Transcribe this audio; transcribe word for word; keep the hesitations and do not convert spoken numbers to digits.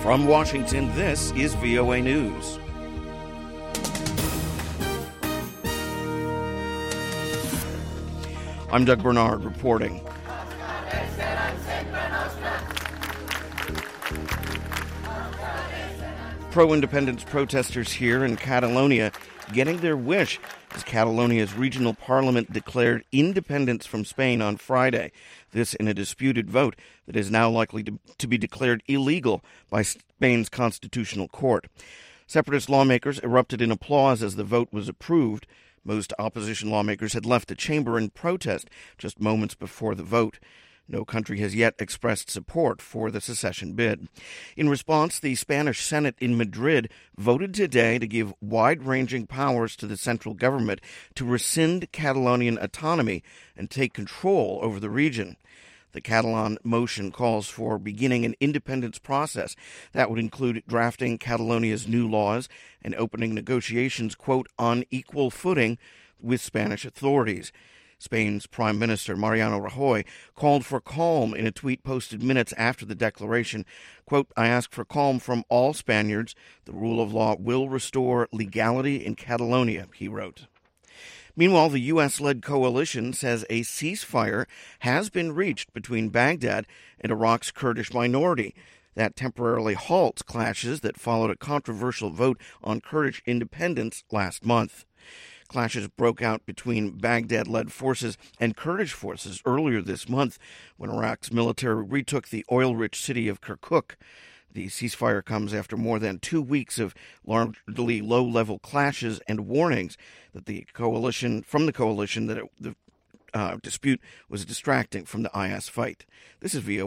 From Washington, this is V O A News. I'm Doug Bernard reporting. Pro-independence protesters here in Catalonia getting their wish as Catalonia's regional parliament declared independence from Spain on Friday. This in a disputed vote that is now likely to, to be declared illegal by Spain's constitutional court. Separatist lawmakers erupted in applause as the vote was approved. Most opposition lawmakers had left the chamber in protest just moments before the vote. No country has yet expressed support for the secession bid. In response, the Spanish Senate in Madrid voted today to give wide-ranging powers to the central government to rescind Catalonian autonomy and take control over the region. The Catalan motion calls for beginning an independence process that would include drafting Catalonia's new laws and opening negotiations, quote, on equal footing with Spanish authorities. Spain's Prime Minister Mariano Rajoy called for calm in a tweet posted minutes after the declaration. Quote, I ask for calm from all Spaniards. The rule of law will restore legality in Catalonia, he wrote. Meanwhile, the U S-led coalition says a ceasefire has been reached between Baghdad and Iraq's Kurdish minority. That temporarily halts clashes that followed a controversial vote on Kurdish independence last month. Clashes broke out between Baghdad-led forces and Kurdish forces earlier this month when Iraq's military retook the oil-rich city of Kirkuk. The ceasefire comes after more than two weeks of largely low-level clashes and warnings that the coalition from the coalition that it, the uh, dispute was distracting from the I S fight. This is V O A.